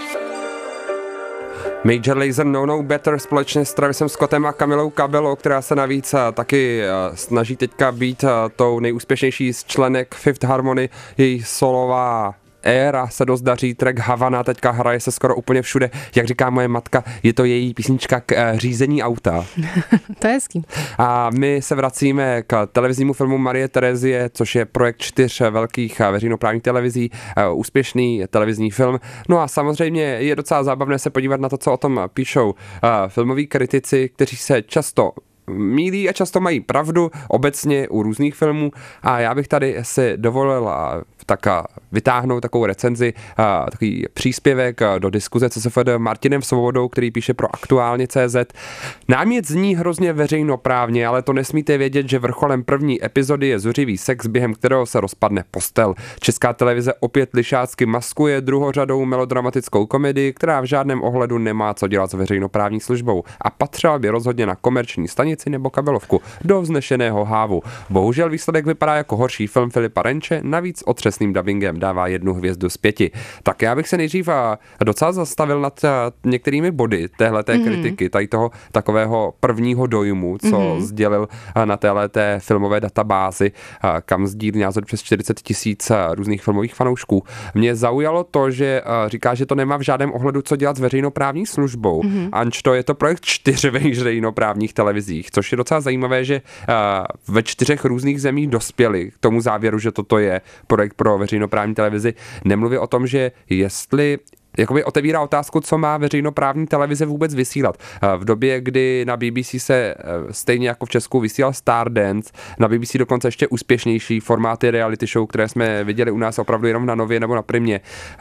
Major Lazer No No Better společně s Travisem Scottem a Camilou Cabello, která se navíc taky snaží teďka být tou nejúspěšnější z členek Fifth Harmony, její solová éra se dost daří, track Havana teďka hraje se skoro úplně všude. Jak říká moje matka, je to její písnička k řízení auta. To je hezký. A my se vracíme k televiznímu filmu Marie Terezie, což je projekt čtyř velkých veřejnoprávních televizí, úspěšný televizní film. No a samozřejmě je docela zábavné se podívat na to, co o tom píšou filmoví kritici, kteří se často mýlí a často mají pravdu obecně u různých filmů a já bych tady si dovolil tak vytáhnout takovou recenzi, takový příspěvek do diskuze C S F D Martinem Svobodou, který píše pro aktuálně tečka cé zet. Námět zní hrozně veřejnoprávně, ale to nesmíte vědět, že vrcholem první epizody je zuřivý sex, během kterého se rozpadne postel. Česká televize opět lišácky maskuje druhořadou melodramatickou komedii, která v žádném ohledu nemá co dělat s veřejnoprávní službou a patřila by rozhodně na komerční stanici nebo kabelovku do vznešeného hávu. Bohužel výsledek vypadá jako horší film Filipa Renče, navíc otřesným dabingem dává jednu hvězdu z pěti. Tak já bych se nejdřív docela zastavil nad některými body téhleté mm. kritiky, tady toho takového prvního dojmu, co mm. sdělil na téhleté filmové databázi, kam sdílí názor přes čtyřicet tisíc různých filmových fanoušků. Mě zaujalo to, že říká, že to nemá v žádném ohledu co dělat s veřejnoprávní službou, mm. ančto je to projekt čtyř veřejnoprávních televizích, což je docela zajímavé, že ve čtyřech různých zemích dospěli k tomu závěru, že toto je projekt pro veřejnoprávní televizi. Nemluví o tom, že jestli jakoby otevírá otázku, co má veřejnoprávní televize vůbec vysílat. V době, kdy na B B C se stejně jako v Česku vysílal Stardance, na B B C dokonce ještě úspěšnější formáty reality show, které jsme viděli u nás opravdu jenom na Nově nebo na Primě.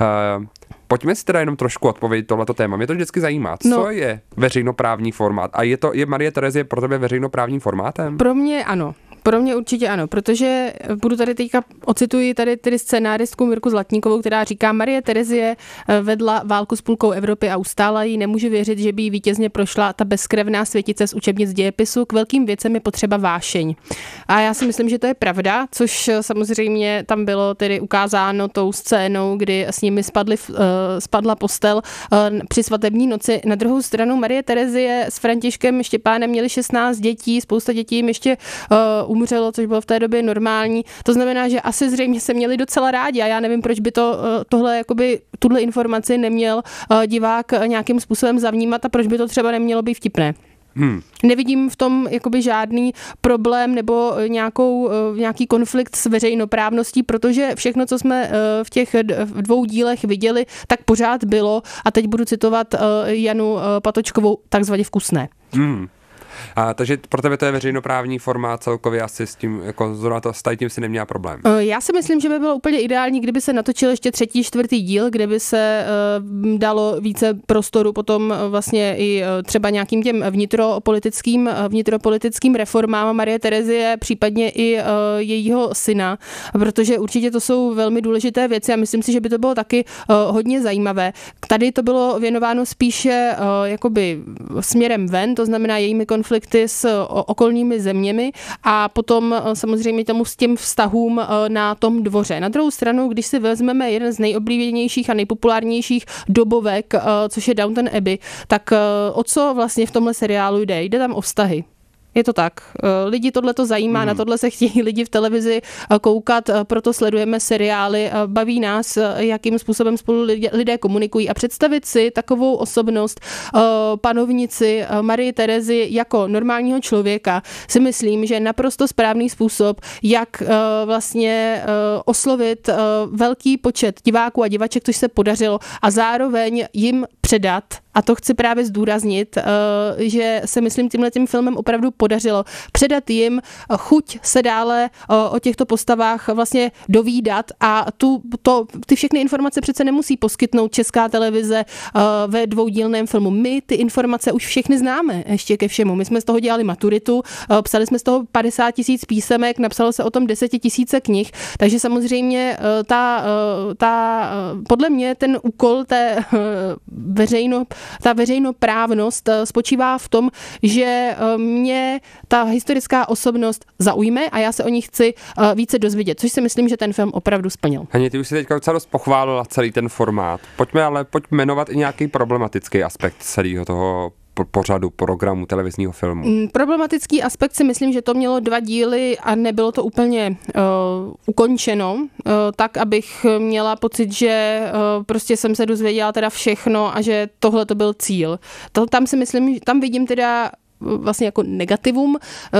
Pojďme si teda jenom trošku odpovědět tohleto téma. Mě to vždycky zajímá. Co no. je veřejnoprávní formát? A je to je Marie Terezie pro tebe veřejnoprávním formátem? Pro mě ano. Pro mě určitě ano, protože budu tady teďka, ocituji tady tedy scenáristku Mirku Zlatníkovou, která říká, Marie Terezie vedla válku s půlkou Evropy a ustála jí, nemůžu věřit, že by jí vítězně prošla ta bezkrevná světice z učebnic dějepisu, k velkým věcem je potřeba vášeň. A já si myslím, že to je pravda, což samozřejmě tam bylo tedy ukázáno tou scénou, kdy s nimi spadly, spadla postel při svatební noci. Na druhou stranu Marie Terezie s Františkem Štěpánem měli šestnáct dětí, spousta dětí jim ještě umřelo, což bylo v té době normální. To znamená, že asi zřejmě se měli docela rádi a já nevím, proč by to tohle jakoby tuhle informaci neměl divák nějakým způsobem zavnímat a proč by to třeba nemělo být vtipné. Hmm. Nevidím v tom jakoby žádný problém nebo nějakou, nějaký konflikt s veřejnoprávností, protože všechno, co jsme v těch dvou dílech viděli, tak pořád bylo, a teď budu citovat Janu Patočkovou, takzvaně vkusné. Hmm. A, takže pro tebe to je veřejnoprávní forma, celkově asi s tím, jako zrovna to, s tím si neměla problém. Já si myslím, že by bylo úplně ideální, kdyby se natočil ještě třetí, čtvrtý díl, kde by se uh, dalo více prostoru potom uh, vlastně i uh, třeba nějakým těm vnitropolitickým, uh, vnitropolitickým reformám Marie Terezie, případně i uh, jejího syna, protože určitě to jsou velmi důležité věci a myslím si, že by to bylo taky uh, hodně zajímavé. Tady to bylo věnováno spíše uh, jakoby směrem ven, to znamená jejími konflikty s okolními zeměmi a potom samozřejmě tomu s tím vztahům na tom dvoře. Na druhou stranu, když si vezmeme jeden z nejoblíbenějších a nejpopulárnějších dobovek, což je Downton Abbey, tak o co vlastně v tomhle seriálu jde? Jde tam o vztahy. Je to tak. Lidi tohle to zajímá, hmm. na tohle se chtějí lidi v televizi koukat, proto sledujeme seriály, baví nás, jakým způsobem spolu lidé, lidé komunikují a představit si takovou osobnost panovnici Marie Terezy jako normálního člověka si myslím, že je naprosto správný způsob, jak vlastně oslovit velký počet diváků a divaček, což se podařilo a zároveň jim předat, a to chci právě zdůraznit, že se myslím tímhle tím filmem opravdu podařilo předat jim chuť se dále o těchto postavách vlastně dovídat a tu, to, ty všechny informace přece nemusí poskytnout Česká televize ve dvoudílném filmu. My ty informace už všechny známe ještě ke všemu. My jsme z toho dělali maturitu, psali jsme z toho padesát tisíc písemek, napsalo se o tom deset tisíce knih, takže samozřejmě ta, ta, podle mě ten úkol té veřejno, ta veřejnoprávnost spočívá v tom, že mě ta historická osobnost zaujme a já se o ní chci více dozvědět, což si myslím, že ten film opravdu splnil. Hani, ty už si teďka docela dost pochválila celý ten formát. Pojďme ale pojď jmenovat i nějaký problematický aspekt celého toho pořadu, programu, televizního filmu. Problematický aspekt si myslím, že to mělo dva díly a nebylo to úplně uh, ukončeno, uh, tak, abych měla pocit, že uh, prostě jsem se dozvěděla teda všechno a že tohle to byl cíl. To, tam si myslím, tam vidím teda vlastně jako negativum,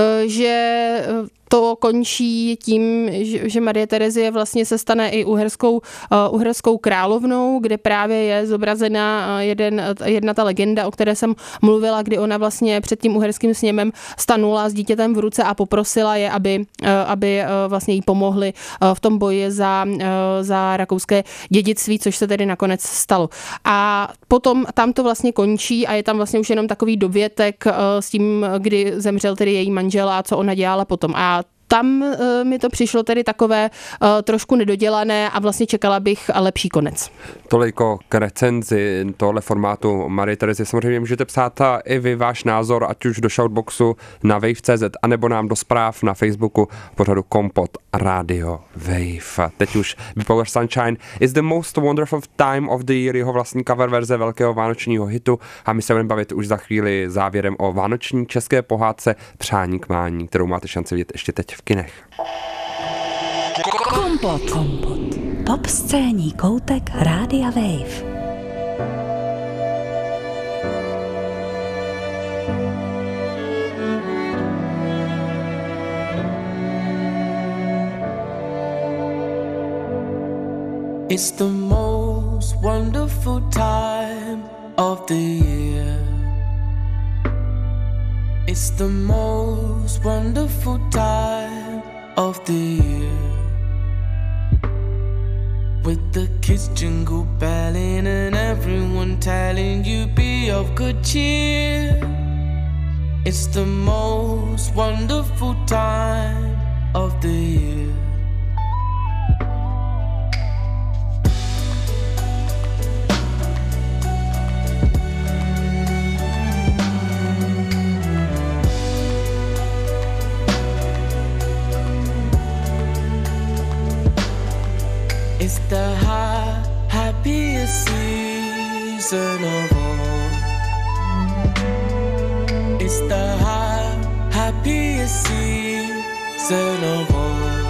že to končí tím, že Marie Terezie vlastně se stane i uherskou, uherskou královnou, kde právě je zobrazena jeden, jedna ta legenda, o které jsem mluvila, kdy ona vlastně před tím uherským sněmem stanula s dítětem v ruce a poprosila je, aby, aby vlastně jí pomohli v tom boji za, za rakouské dědictví, což se tedy nakonec stalo. A potom tam to vlastně končí a je tam vlastně už jenom takový dovětek s tím, kdy zemřel tedy její manžel a co ona dělala potom. A tam uh, mi to přišlo tedy takové uh, trošku nedodělané a vlastně čekala bych lepší konec. Toliko k recenzi tohle formátu Marie Terezie. Samozřejmě můžete psát i vy váš názor, ať už do Shoutboxu na wave tečka cé zet, anebo nám do zpráv na Facebooku pořadu Kompot Radio Wave. Teď už Bipolar Sunshine is the most wonderful time of the year, jeho vlastní cover verze velkého vánočního hitu a my se budeme bavit už za chvíli závěrem o vánoční české pohádce Přání k mání, kterou máte šanci vidět ještě teď v kinech. Kompot. Kompot. Pop scéní koutek Rádia Wave. It's the most wonderful time of the year. It's the most wonderful time of the year. With the kids jingle belling and everyone telling you be of good cheer. It's the most wonderful time of the year. It's the high, happiest season of all. It's the high, happiest season of all.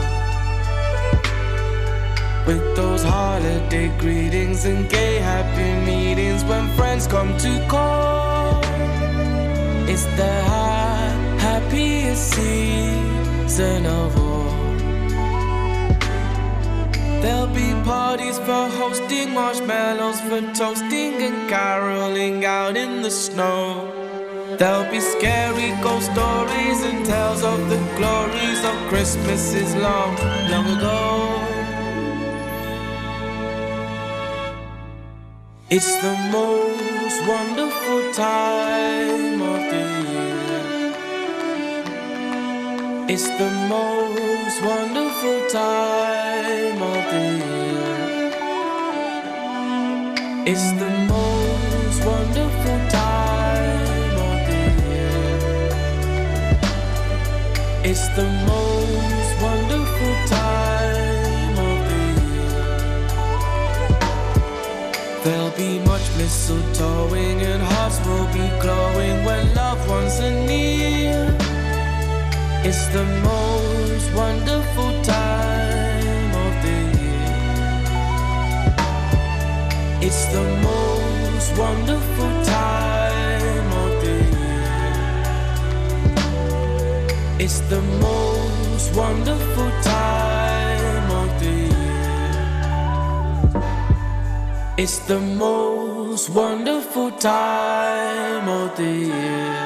With those holiday greetings and gay happy meetings when friends come to call. It's the high, happiest season of all. There'll be parties for hosting, marshmallows for toasting, and caroling out in the snow. There'll be scary ghost stories and tales of the glories of Christmases long, long ago. It's the most wonderful time of the year. It's the most wonderful time of the year. It's the most wonderful time of the year. It's the most wonderful time of the year. There'll be much mistletoeing and hearts will be glowing when loved ones are near. It's the most wonderful time of the year. It's the most wonderful time of the year. It's the most wonderful time of the year. It's the most wonderful time of the year.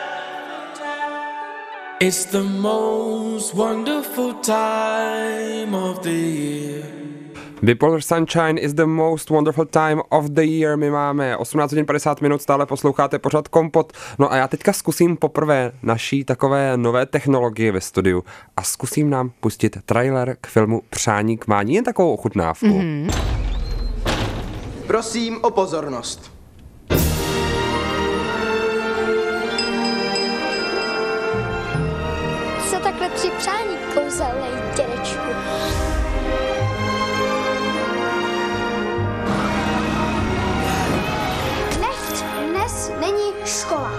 It's the most wonderful time of the year. Bipolar Sunshine is the most wonderful time of the year. My máme osmnáct hodin padesát minut, stále posloucháte pořad Kompot. No a já teďka zkusím poprvé naší takové nové technologie ve studiu a zkusím nám pustit trailer k filmu Přání k mání, jen takovou ochutnávku. Mm-hmm. Prosím o pozornost. Co takhle při přání, kouzelnej dědečku? Nechť dnes není škola.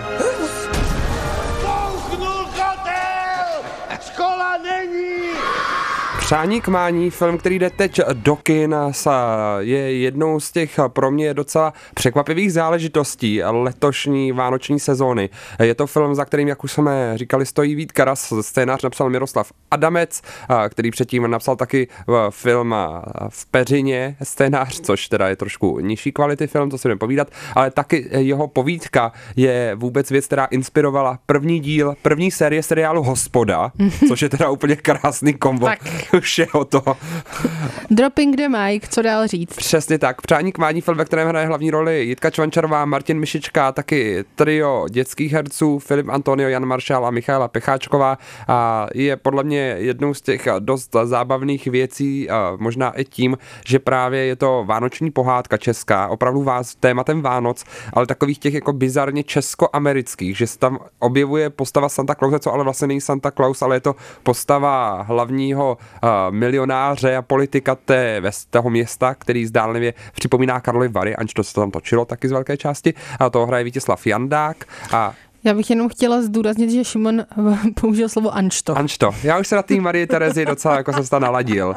Bouchnul kotel! Škola není! Přání k mání, film, který jde teď do kin, je jednou z těch pro mě docela překvapivých záležitostí letošní vánoční sezóny. Je to film, za kterým, jak už jsme říkali, stojí Vít Karas, scénář napsal Miroslav Adamec, který předtím napsal taky film V peřině scénář, což teda je trošku nižší kvality film, to si budeme povídat, ale taky jeho povídka je vůbec věc, která inspirovala první díl, první série seriálu Hospoda, což je teda úplně krásný kombo. Všeho toho. Dropping the mic, co dál říct? Přesně tak. Přání k mání, film, ve kterém hraje hlavní roli Jitka Čvančarová, Martin Mišička, taky trio dětských herců Filip Antonio, Jan Maršál a Michaela Pecháčková. A je podle mě jednou z těch dost zábavných věcí, a možná i tím, že právě je to vánoční pohádka česká, opravdu vás tématem Vánoc, ale takových těch jako bizarně česko-amerických, že se tam objevuje postava Santa Clause, co ale vlastně není Santa Claus, ale je to postava hlavního uh, milionáře a politika té, toho města, který zdánlivě připomíná Karlovy Vary, aniž to se tam točilo taky z velké části. A to hraje Vítězslav Jandák. A já bych jenom chtěla zdůraznit, že Šimon použil slovo anšto. Anšto. Já už se na té Marie Terezy docela jako jsem se tam naladil.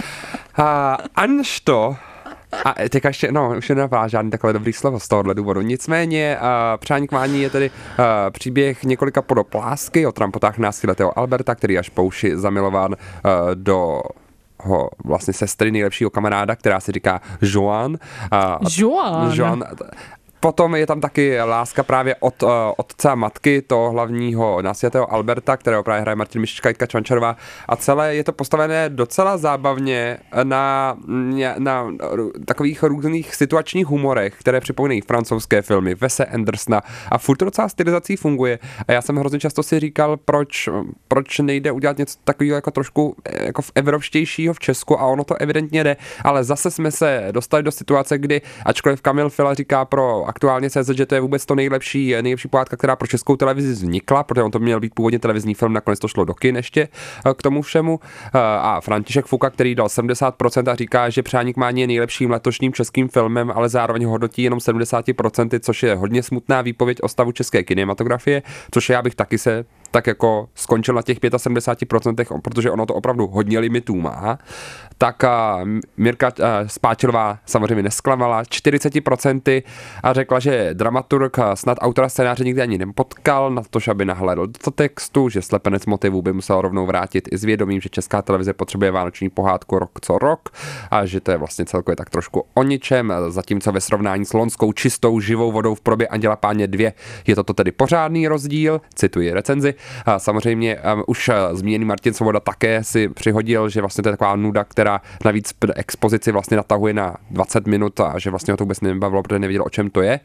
A anšto a teďka ještě, no, už nenapadá žádný takové dobrý slovo z tohohle důvodu. Nicméně uh, Přání k mání je tedy uh, příběh několika podob lásky o trampotách náctiletého Alberta, který až po uši zamilován uh, do ho vlastně sestry nejlepšího kamaráda, která se říká Joan. Uh, Joan. Joan. Potom je tam taky láska právě od uh, otce a matky toho hlavního náctiletého Alberta, kterého právě hraje Martin Mišička, Jitka Čvančarová. A celé je to postavené docela zábavně na, na, na takových různých situačních humorech, které připomínají francouzské filmy, Wese Andersona a furt to docela stylizací funguje. A já jsem hrozně často si říkal, proč, proč nejde udělat něco takového jako trošku jako v evropštějšího v Česku a ono to evidentně jde, ale zase jsme se dostali do situace, kdy ačkoliv Kamil Fila říká pro aktuálně C Z, že to je vůbec to nejlepší, nejlepší pohádka, která pro českou televizi vznikla, protože on to měl být původně televizní film, nakonec to šlo do kin ještě k tomu všemu. A František Fuka, který dal sedmdesát procent a říká, že Přání k mání je nejlepším letošním českým filmem, ale zároveň hodnotí jenom sedmdesát procent, což je hodně smutná výpověď o stavu české kinematografie, což já bych taky se tak jako skončil na těch sedmdesát pět procent, protože ono to opravdu hodně limitů má, tak Mirka Spáčilová samozřejmě nesklamala čtyřicet procent a řekla, že dramaturg snad autora scénáře nikdy ani nepotkal, na to, aby nahlédl do textu, že slepenec motivů by musel rovnou vrátit i s vědomím, že Česká televize potřebuje vánoční pohádku rok co rok a že to je vlastně celkově tak trošku o ničem, zatímco ve srovnání s lonskou čistou živou vodou v probě Anděla Páně dva je toto tedy pořádný rozdíl, cituji recenzi. A samozřejmě um, už zmíněný Martin Svoboda také si přihodil, že vlastně to je taková nuda, která navíc expozici vlastně natahuje na dvacet minut a že vlastně ho to vůbec nebavilo, protože nevěděl, o čem to je.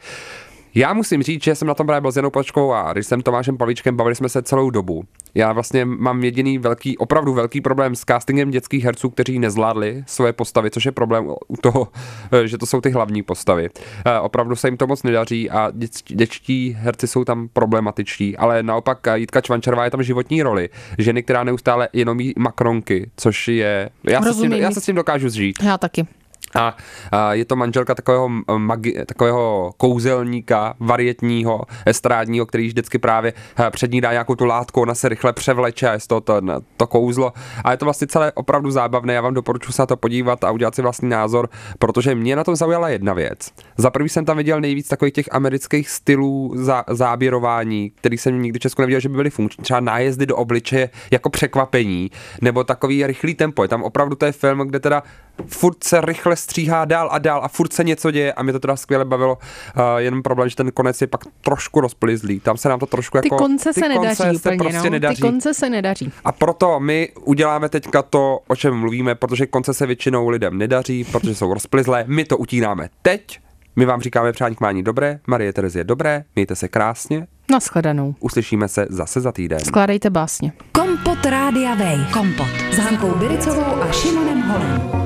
Já musím říct, že jsem na tom právě byl s Janou Plačkou a když jsem Tomášem Pavlíčkem, bavili jsme se celou dobu. Já vlastně mám jediný velký, opravdu velký problém s castingem dětských herců, kteří nezvládli svoje postavy, což je problém u toho, že to jsou ty hlavní postavy. Opravdu se jim to moc nedaří a dětští herci jsou tam problematičtí, ale naopak Jitka Čvančarová je tam životní roli. Ženy, která neustále jenom jí makronky, což je... Já se, s tím, já se s tím dokážu zžít. Já taky. A, a je to manželka takového, magi, takového kouzelníka, varietního, estrádního, který vždycky právě před ní dá nějakou tu látku, ona se rychle převleče a je to, to, to kouzlo. A je to vlastně celé opravdu zábavné, já vám doporučuji se na to podívat a udělat si vlastní názor, protože mě na tom zaujala jedna věc. Za prvý jsem tam viděl nejvíc takových těch amerických stylů zá, záběrování, který jsem nikdy v Česku neviděl, že by byly funkční. Třeba nájezdy do obličeje jako překvapení, nebo takový rychlý tempo. Je tam opravdu to je film, kde teda furt se rychle stříhá dál a dál a furt se něco děje a mě to teda skvěle bavilo. Uh, jenom problém, že ten konec je pak trošku rozplizlý. Tam se nám to trošku ty jako... Konce ty se konce nedaří se úplně, prostě no. nedaří. Ty konce se nedaří. A proto my uděláme teďka to, o čem mluvíme, protože konce se většinou lidem nedaří, protože jsou rozplizlé. My to utínáme teď. My vám říkáme přání k mání dobré, Marie Terezie dobré, mějte se krásně. Nashledanou. Uslyšíme se zase za týden. Skládejte básně. Kompot Rádia Wave. Kompot s Hankou Biricovou a Šimonem Holem.